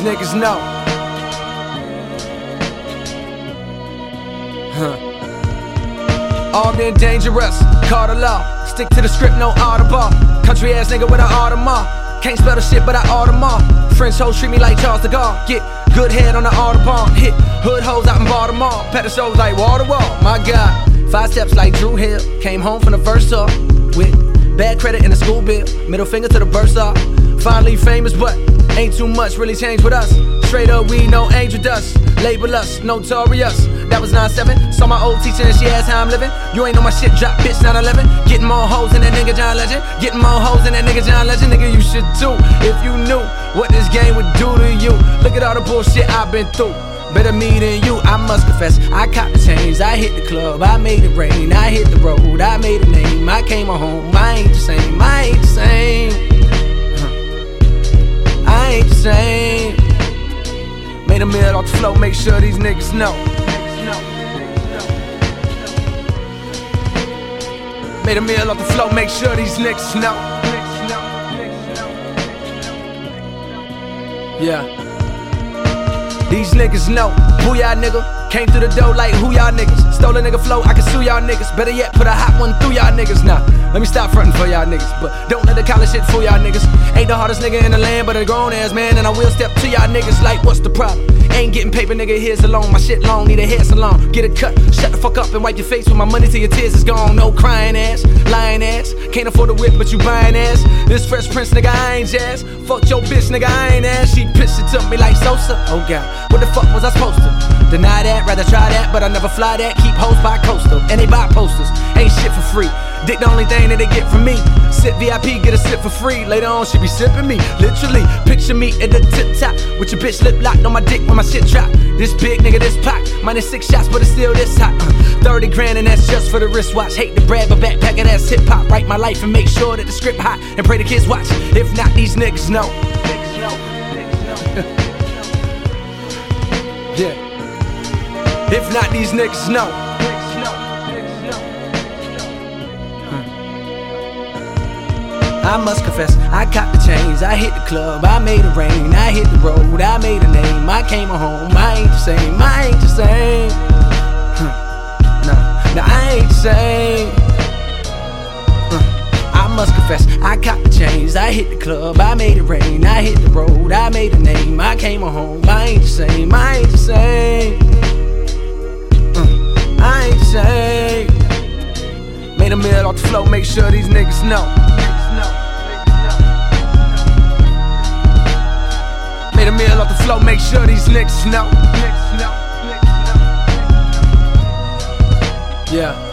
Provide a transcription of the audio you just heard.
niggas know. Armed and dangerous, call the law. Stick to the script, no audible. Country ass nigga with an Audemars. Can't spell the shit, but I Audemars. French hoes treat me like Charles de Gaulle. Get good head on the Audubon. Hit hood hoes out in Baltimore. Pedestals like wall to wall. My God, 5 steps like Drew Hill. Came home from the Versa with bad credit in the school bill. Middle finger to the bursa. Finally famous, but ain't too much really changed with us. Straight up, we no angel dust. Label us notorious. That was 9-7. Saw my old teacher and she asked how I'm living. You ain't know my shit drop, bitch, 9-11. Getting more hoes than that nigga John Legend. Getting more hoes than that nigga John Legend. Nigga, you should too, if you knew what this game would do to you. Look at all the bullshit I've been through. Better me than you, I must confess. I copped the chains, I hit the club, I made it rain. I hit the road, I made a name. I came home, I ain't the same, I ain't the same. I ain't the same. Made a meal off the flow, make sure these niggas know. Made a meal off the flow, make sure these niggas know. Yeah. These niggas know. Who y'all nigga? Came through the door like who y'all niggas? Stole a nigga flow, I can sue y'all niggas. Better yet, put a hot one through y'all niggas. Nah, let me stop frontin' for y'all niggas, but don't let the college shit fool y'all niggas. Ain't the hardest nigga in the land, but a grown ass man, and I will step to y'all niggas like what's the problem? Ain't getting paper, nigga, here's a loan. My shit long, need a hair salon. Get a cut, shut the fuck up and wipe your face with my money till your tears is gone. No crying ass, lying ass. Can't afford a whip, but you buying ass. This Fresh Prince, nigga, I ain't jazz. Fuck your bitch, nigga, I ain't ass. She pissed it to me like Sosa. Oh God, what the fuck was I supposed to? Deny that, rather try that, but I never fly that. Keep hoes by coastal, and they buy posters. Ain't shit for free. Dick the only thing that they get from me. Sit VIP, get a sip for free. Later on, she be sipping me. Literally, picture me at the tip top with your bitch lip locked on my dick when my shit drop. This big nigga, this pack. Minus 6 shots, but it's still this hot. 30 grand, and that's just for the wristwatch. Hate to brag, but backpacking ass hip hop. Write my life and make sure that the script hot. And pray the kids watch. If not, these niggas know. Yeah. If not, these niggas know. I must confess, I copped the chains, I hit the club, I made it rain. I hit the road, I made a name. I came home, I ain't the same, I ain't the same. Nah, I ain't the same. I must confess, I copped the chains, I hit the club, I made it rain. I hit the road, I made a name. I came home, I ain't the same, I ain't the same. I ain't the same. Made a meal off the flow, make sure these niggas know. Made a meal off the flow, make sure these niggas know. Yeah.